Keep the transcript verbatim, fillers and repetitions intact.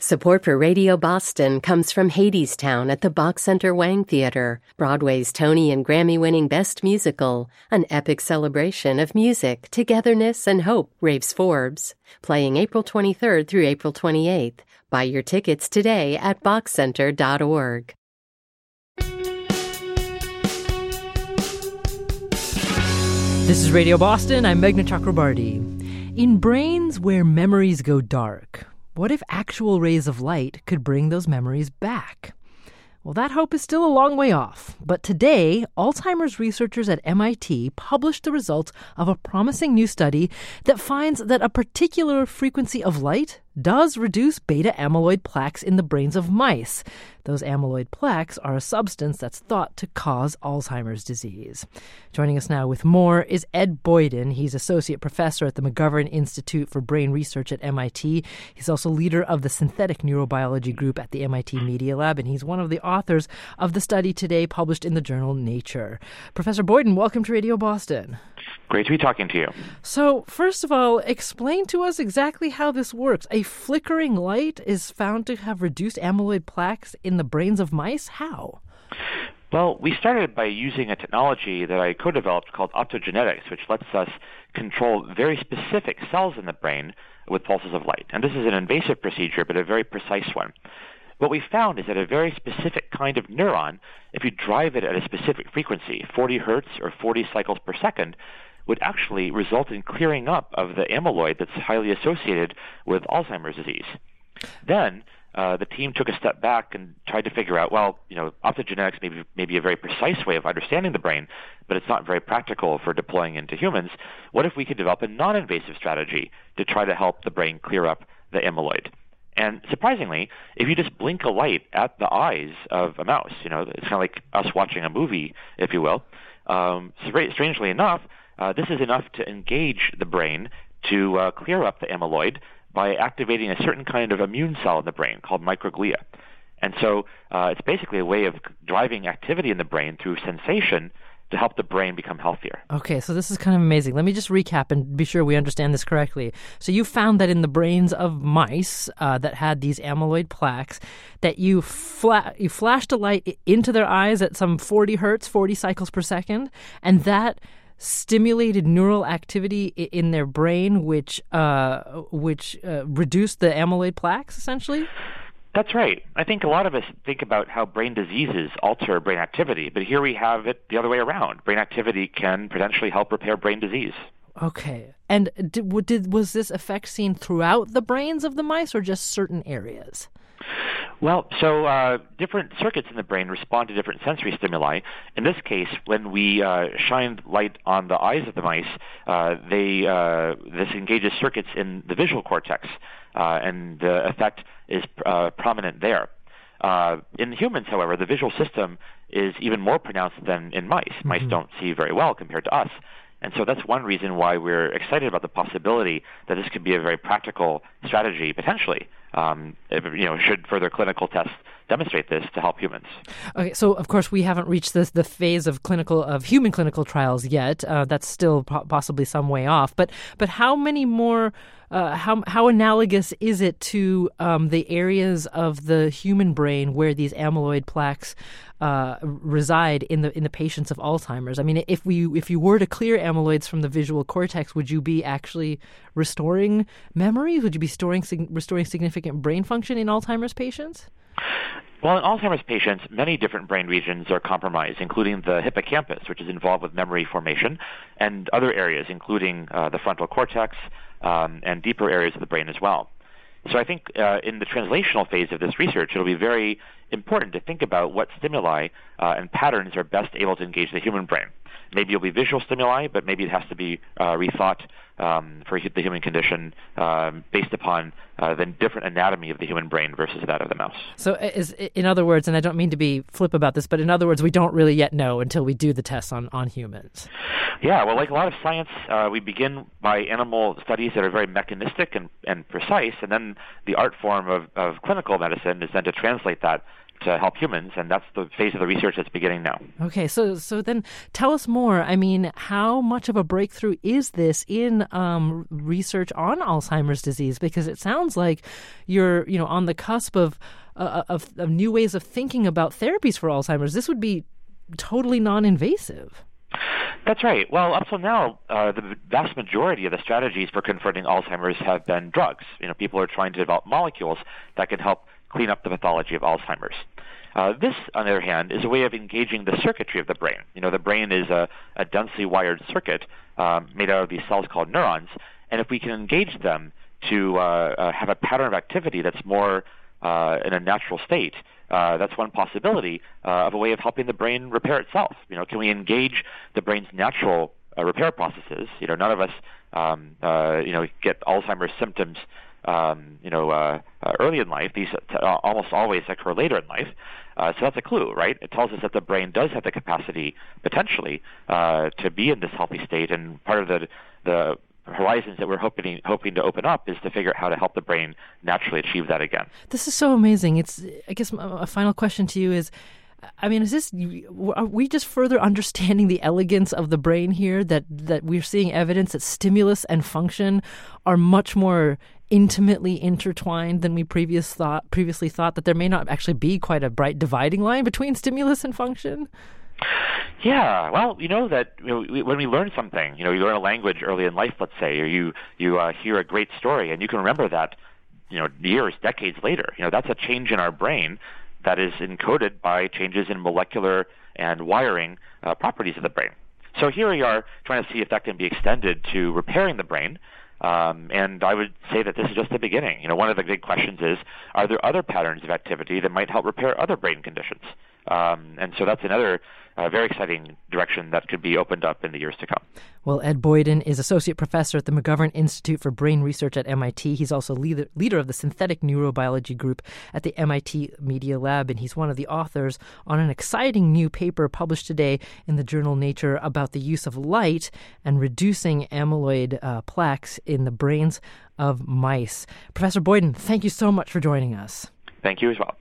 Support for Radio Boston comes from Hadestown at the Bach Center Wang Theater, Broadway's Tony and Grammy-winning Best Musical, an epic celebration of music, togetherness, and hope, raves Forbes. Playing April twenty-third through April twenty-eighth. Buy your tickets today at bach center dot org. This is Radio Boston. I'm Meghna Chakrabarty. In brains where memories go dark, what if actual rays of light could bring those memories back? Well, that hope is still a long way off. But today, Alzheimer's researchers at M I T published the results of a promising new study that finds that a particular frequency of light does reduce beta amyloid plaques in the brains of mice. Those amyloid plaques are a substance that's thought to cause Alzheimer's disease. Joining us now with more is Ed Boyden. He's associate professor at the McGovern Institute for Brain Research at M I T. He's also leader of the synthetic neurobiology group at the M I T Media Lab, and he's one of the authors of the study today published in the journal Nature. Professor Boyden, welcome to Radio Boston. Great to be talking to you. So, first of all, explain to us exactly how this works. A flickering light is found to have reduced amyloid plaques in the brains of mice? How? Well, we started by using a technology that I co-developed called optogenetics, which lets us control very specific cells in the brain with pulses of light. And this is an invasive procedure, but a very precise one. What we found is that a very specific kind of neuron, if you drive it at a specific frequency, forty hertz or forty cycles per second, would actually result in clearing up of the amyloid that's highly associated with Alzheimer's disease. Then uh, the team took a step back and tried to figure out, well, you know, optogenetics may be, may be a very precise way of understanding the brain, but it's not very practical for deploying into humans. What if we could develop a non-invasive strategy to try to help the brain clear up the amyloid? And surprisingly, if you just blink a light at the eyes of a mouse, you know, it's kind of like us watching a movie, if you will. Um, so very strangely enough, uh, this is enough to engage the brain to uh, clear up the amyloid by activating a certain kind of immune cell in the brain called microglia. And so uh, it's basically a way of driving activity in the brain through sensation to help the brain become healthier. Okay, so this is kind of amazing. Let me just recap and be sure we understand this correctly. So you found that in the brains of mice uh, that had these amyloid plaques, that you, fla- you flashed a light into their eyes at some forty hertz, forty cycles per second, and that stimulated neural activity in their brain, which uh, which uh, reduced the amyloid plaques, essentially? That's right. I think a lot of us think about how brain diseases alter brain activity, but here we have it the other way around. Brain activity can potentially help repair brain disease. Okay. And did, did was this effect seen throughout the brains of the mice or just certain areas? Well, so uh, different circuits in the brain respond to different sensory stimuli. In this case, when we uh, shined light on the eyes of the mice, uh, they uh, this engages circuits in the visual cortex, uh, and the effect is uh, prominent there. Uh, in humans, however, the visual system is even more pronounced than in mice. Mm-hmm. Mice don't see very well compared to us. And so that's one reason why we're excited about the possibility that this could be a very practical strategy, potentially, um, if, you know, should further clinical tests demonstrate this to help humans. Okay, so of course we haven't reached this, the phase of clinical of human clinical trials yet. Uh, that's still po- possibly some way off. But but how many more? Uh, how how analogous is it to um, the areas of the human brain where these amyloid plaques uh, reside in the in the patients of Alzheimer's? I mean, if we if you were to clear amyloids from the visual cortex, would you be actually restoring memories? Would you be storing restoring significant brain function in Alzheimer's patients? Well, in Alzheimer's patients, many different brain regions are compromised, including the hippocampus, which is involved with memory formation, and other areas, including uh, the frontal cortex um, and deeper areas of the brain as well. So I think uh, in the translational phase of this research, it'll be very important to think about what stimuli uh, and patterns are best able to engage the human brain. Maybe it'll be visual stimuli, but maybe it has to be uh, rethought um, for the human condition um, based upon uh, the different anatomy of the human brain versus that of the mouse. So is, in other words, and I don't mean to be flip about this, but in other words, we don't really yet know until we do the tests on, on humans. Yeah, well, like a lot of science, uh, we begin by animal studies that are very mechanistic and, and precise, and then the art form of, of clinical medicine is then to translate that to help humans, and that's the phase of the research that's beginning now. Okay, so so then tell us more. I mean, how much of a breakthrough is this in um, research on Alzheimer's disease? Because it sounds like you're, you know, on the cusp of, uh, of of new ways of thinking about therapies for Alzheimer's. This would be totally non-invasive. That's right. Well, up till now, uh, the vast majority of the strategies for confronting Alzheimer's have been drugs. You know, people are trying to develop molecules that can help clean up the pathology of Alzheimer's. Uh, this, on the other hand, is a way of engaging the circuitry of the brain. You know, the brain is a, a densely wired circuit um, made out of these cells called neurons, and if we can engage them to uh, uh, have a pattern of activity that's more uh, in a natural state, uh, that's one possibility uh, of a way of helping the brain repair itself. You know, can we engage the brain's natural uh, repair processes? You know, none of us, um, uh, you know, get Alzheimer's symptoms Um, you know, uh, uh, early in life. These uh, almost always occur later in life. Uh, so that's a clue, right? It tells us that the brain does have the capacity, potentially, uh, to be in this healthy state. And part of the the horizons that we're hoping hoping to open up is to figure out how to help the brain naturally achieve that again. This is so amazing. It's, I guess, a final question to you is, I mean, is this, are we just further understanding the elegance of the brain here, that, that we're seeing evidence that stimulus and function are much more intimately intertwined than we previous thought, previously thought, that there may not actually be quite a bright dividing line between stimulus and function? Yeah, well, you know that you know, we, when we learn something, you know, you learn a language early in life, let's say, or you you uh, hear a great story, and you can remember that, you know, years, decades later. You know, that's a change in our brain that is encoded by changes in molecular and wiring uh, properties of the brain. So here we are trying to see if that can be extended to repairing the brain. Um, and I would say that this is just the beginning. You know, one of the big questions is, are there other patterns of activity that might help repair other brain conditions? Um, and so that's another uh, very exciting direction that could be opened up in the years to come. Well, Ed Boyden is Associate Professor at the McGovern Institute for Brain Research at M I T. He's also leader, leader of the Synthetic Neurobiology Group at the M I T Media Lab, and he's one of the authors on an exciting new paper published today in the journal Nature about the use of light and reducing amyloid uh, plaques in the brains of mice. Professor Boyden, thank you so much for joining us. Thank you as well.